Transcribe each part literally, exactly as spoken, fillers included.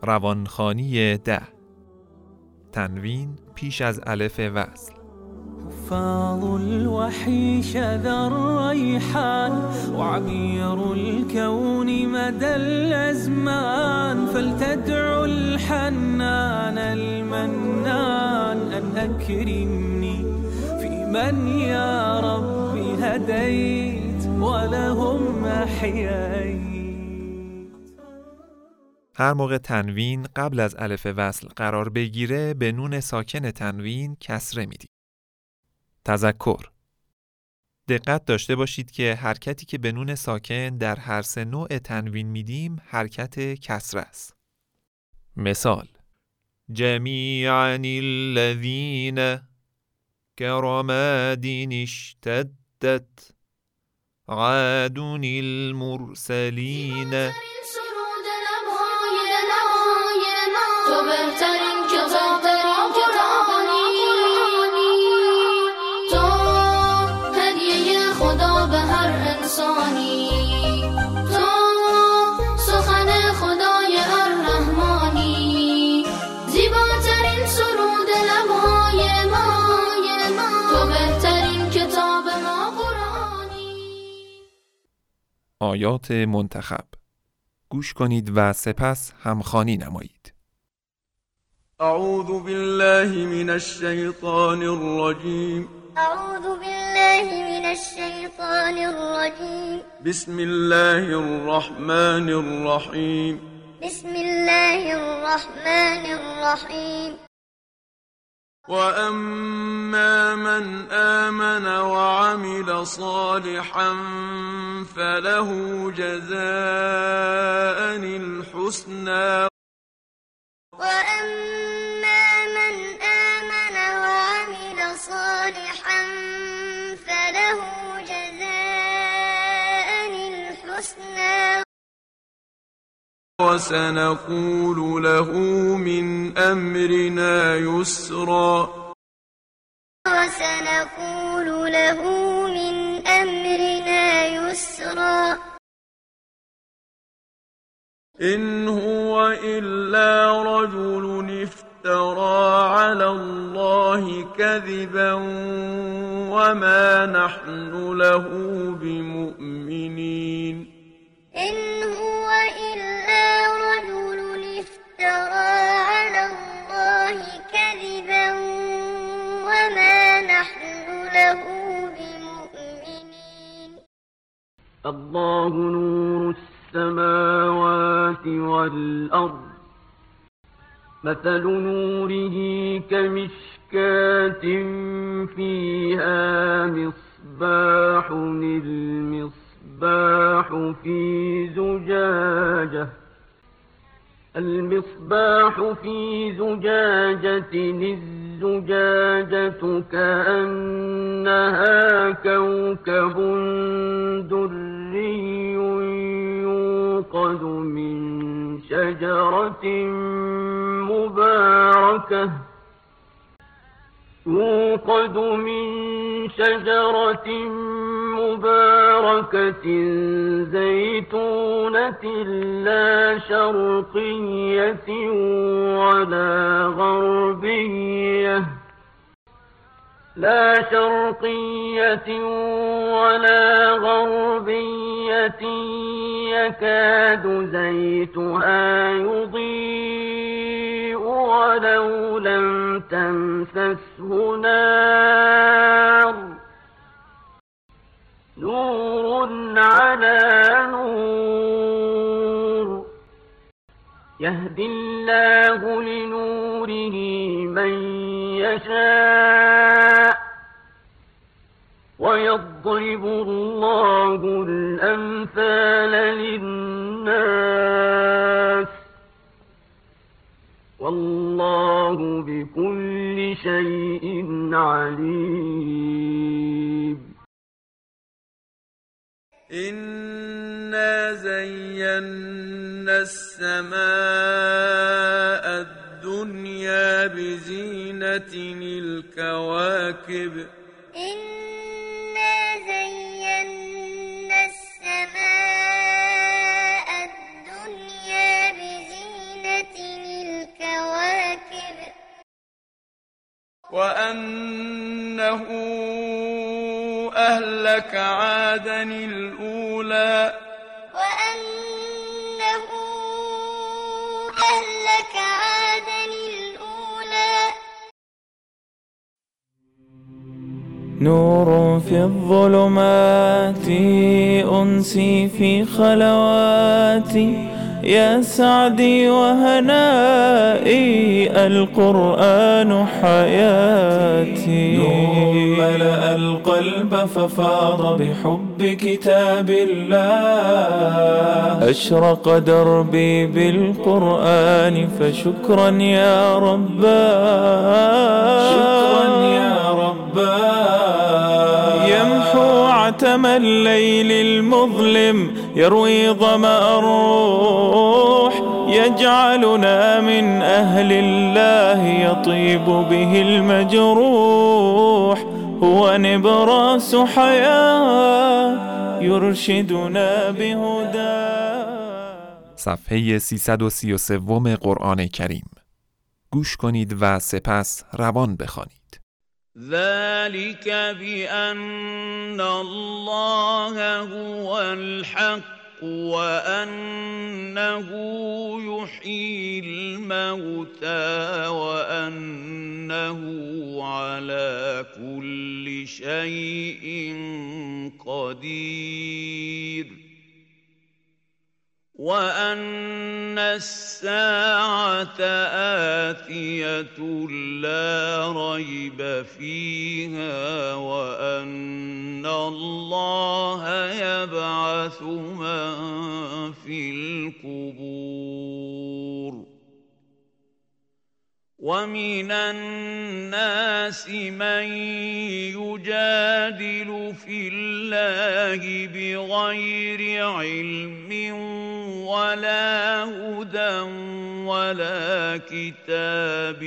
روانخوانی ده. تنوین پیش از الف وصل. حفاظ الوحی شذا الریحان وعبیر الكون مدى الازمان فلتدعو الحنان المنان ان اكرمني في من يا ربي هديت ولهم احييت. هر موقع تنوین قبل از الف وصل قرار بگیره به نون ساکن تنوین کسره میدیم. تذکر: دقت داشته باشید که حرکتی که به نون ساکن در هر سه نوع تنوین میدیم حرکت کسره است. مثال: جمیعاً الذین كرماد اشتدت عاد المرسلین. آیات منتخب. گوش کنید و سپس همخوانی نمایید. اعوذ بالله من الشیطان الرجیم. اعوذ بالله من الشیطان الرجیم. بسم الله الرحمن الرحیم. بسم الله الرحمن الرحیم. وَأَمَّا مَنْ آمَنَ وَعَمِلَ صَالِحًا فَلَهُ جَزَاءً الْحُسْنَى. وَأَمَّا مَنْ آمَنَ وَعَمِلَ صَالِحًا فَلَهُ جَزَاءً الْحُسْنَى وَسَنَقُولُ لَهُ مِنْ أَمْرِنَا يُسْرًا. وَسَنَقُولُ لَهُ مِنْ أَمْرِنَا يُسْرًا. إِنْ هُوَ إِلَّا رَجُلٌ افْتَرَى عَلَى اللَّهِ كَذِبًا وَمَا نَحْنُ لَهُ بِمُؤْمِنِينَ. إن هو إلا رجل افترى على الله كذبا وما نحن له بمؤمنين. الله نور السماوات والأرض مثل نوره كمشكاة فيها مصباح المصباح المصباح في زجاجة المصباح في زجاجة الزجاجة كأنها كوكب دري يوقد من شجرة مباركة يوقد من شجرة مباركة زيتونة لا شرقية ولا غربية لا شرقية ولا غربية يكاد زيتها يضيء ولو لم تمسسه نار نور على نور يهدي الله لنوره من يشاء ويضرب الله الأمثال للناس والله بكل شيء عليم. إنا زينا السماء الدنيا بزينة الكواكب. إنا زينا السماء الدنيا بزينة وأنه أهلك عادا الأولى وأنه أهلك عادا الأولى نور في الظلمات أنسي في خلواتي يا سعدي وهنائي القرآن حياتي نور ملأ القلب ففاض بحب كتاب الله أشرق دربي بالقرآن فشكرا يا رباه شكرا يا رباه يمحو عتم الليل المظلم يروي ظمأ الروح يجعلنا من أهل الله يطيب به المجروح هو نبراس حياة يرشدنا بهداه. صفحه سیصد و سی و سه قرآن کریم. گوش کنید و سپس روان بخوانید. ذلك بأن الله هو الحق وأنه يحيي الموتى وأنه على كل شيء قدير وأن الساعة آتية لا ريب فيها وأن الله يبعث من في القبور ومن الناس من يجادل في الله بغير علم ولا هدى ولا كتاب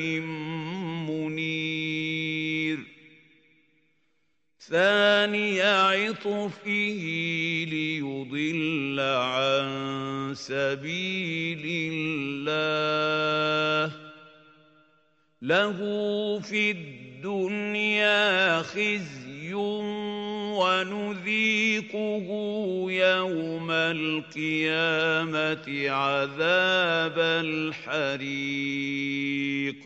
منير ثاني عطفه ليضل عن سبيل الله له في الدنيا خزي ونذيقه يوم القيامة عذاب الحريق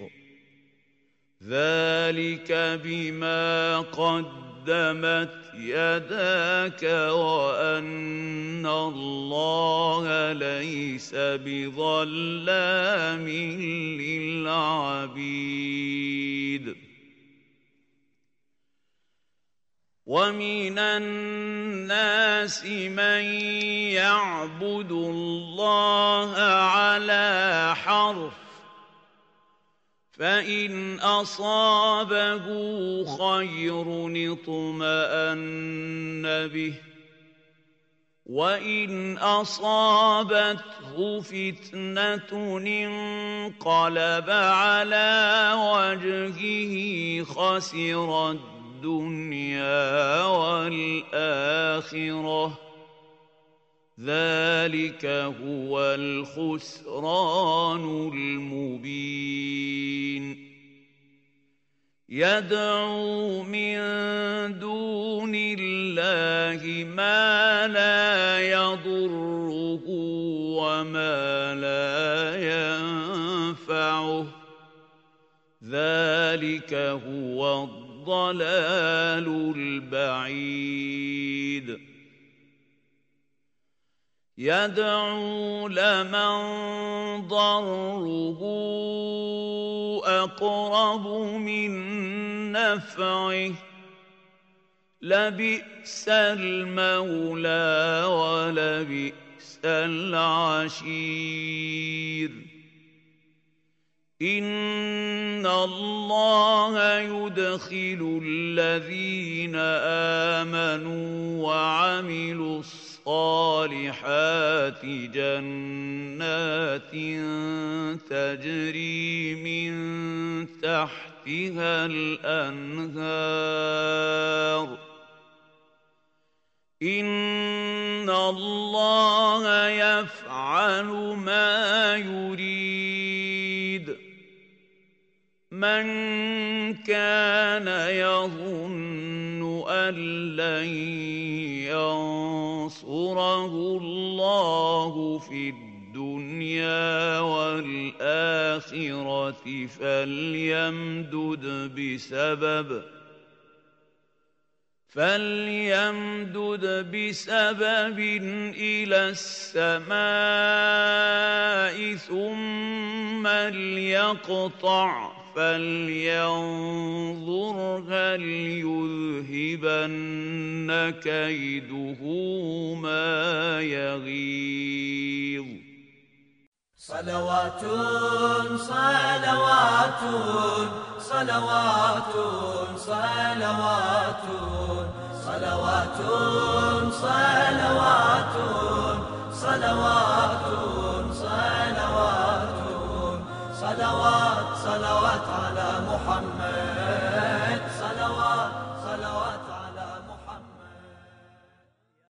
ذلك بما قدمت يداك وأن الله ليس بظلام للعبيد ومن الناس من يعبد الله على حرف فإن أصابه خير اطمأن به وإن أصابته فتنة انقلب على وجهه خسر الدنيا والآخرة ذلك هو الخسران المبين يدعو من دون الله ما لا يضره وما لا ينفعه ذلك هو الضلال البعيد يدعو لمن ضره أقرب من نفعه لبئس المولى ولبئس العشير إن الله يدخل الذين آمنوا وعملوا الصالحات جنات تجري من تحتها الأنهار إن الله يفعل ما يريد من كان يظن أن لن ينصره الله في الدنيا والآخرة فليمدد بسبب فليمدد بسبب إلى السماء ثم ليقطع فلينظر هل يذهبن كيده ما يغيظ. صلوات صلوات صلوات صلوات صلوات صلوات صلوات صلوات صلوات